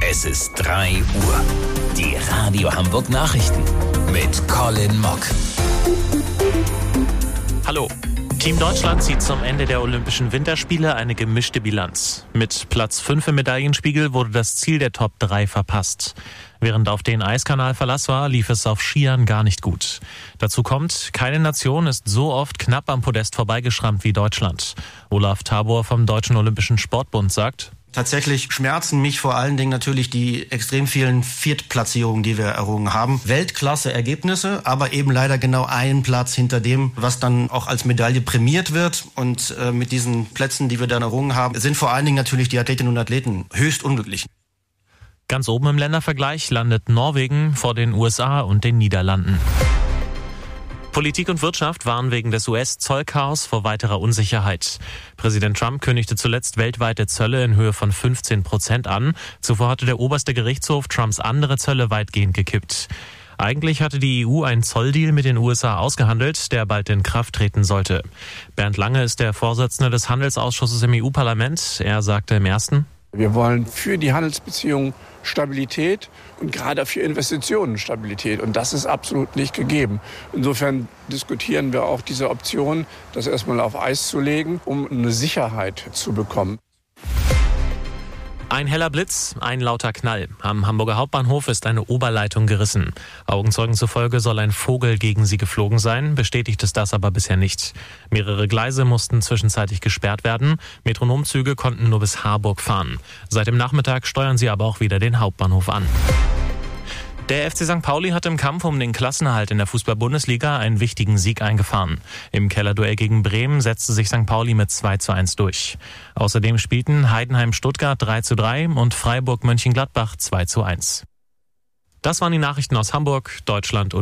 Es ist 3 Uhr. Die Radio Hamburg Nachrichten mit Colin Mock. Hallo. Team Deutschland zieht zum Ende der Olympischen Winterspiele eine gemischte Bilanz. Mit Platz 5 im Medaillenspiegel wurde das Ziel der Top 3 verpasst. Während auf den Eiskanal Verlass war, lief es auf Skiern gar nicht gut. Dazu kommt, keine Nation ist so oft knapp am Podest vorbeigeschrammt wie Deutschland. Olaf Tabor vom Deutschen Olympischen Sportbund sagt: Tatsächlich schmerzen mich vor allen Dingen natürlich die extrem vielen Viertplatzierungen, die wir errungen haben. Weltklasse-Ergebnisse, aber eben leider genau einen Platz hinter dem, was dann auch als Medaille prämiert wird. Und mit diesen Plätzen, die wir dann errungen haben, sind vor allen Dingen natürlich die Athletinnen und Athleten höchst unglücklich. Ganz oben im Ländervergleich landet Norwegen vor den USA und den Niederlanden. Politik und Wirtschaft waren wegen des US-Zollchaos vor weiterer Unsicherheit. Präsident Trump kündigte zuletzt weltweite Zölle in Höhe von 15% an. Zuvor hatte der oberste Gerichtshof Trumps andere Zölle weitgehend gekippt. Eigentlich hatte die EU einen Zolldeal mit den USA ausgehandelt, der bald in Kraft treten sollte. Bernd Lange ist der Vorsitzende des Handelsausschusses im EU-Parlament. Er sagte im ersten: Wir wollen für die Handelsbeziehungen Stabilität und gerade für Investitionen Stabilität. Und das ist absolut nicht gegeben. Insofern diskutieren wir auch diese Option, das erstmal auf Eis zu legen, um eine Sicherheit zu bekommen. Ein heller Blitz, ein lauter Knall. Am Hamburger Hauptbahnhof ist eine Oberleitung gerissen. Augenzeugen zufolge soll ein Vogel gegen sie geflogen sein, bestätigt ist das aber bisher nicht. Mehrere Gleise mussten zwischenzeitlich gesperrt werden. Metronomzüge konnten nur bis Harburg fahren. Seit dem Nachmittag steuern sie aber auch wieder den Hauptbahnhof an. Der FC St. Pauli hat im Kampf um den Klassenerhalt in der Fußball-Bundesliga einen wichtigen Sieg eingefahren. Im Kellerduell gegen Bremen setzte sich St. Pauli mit 2:1 durch. Außerdem spielten Heidenheim-Stuttgart 3:3 und Freiburg-Mönchengladbach 2:1. Das waren die Nachrichten aus Hamburg, Deutschland und